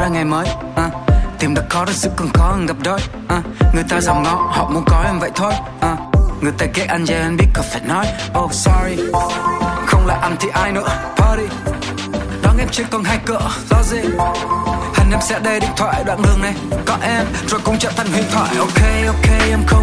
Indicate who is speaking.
Speaker 1: ra ngày mới. Tìm đã khó, thật sự còn khó hơn gặp đôi. Người ta dòng ngó, họ muốn có em vậy thôi. Người ta ghét anh, yeah anh biết cần phải nói. Oh sorry, không là anh thì ai nữa. Party, đón em chỉ còn hai cửa, lo gì. Hành em sẽ để điện thoại đoạn đường này có em, rồi cũng trở thành huyền thoại. Ok ok em không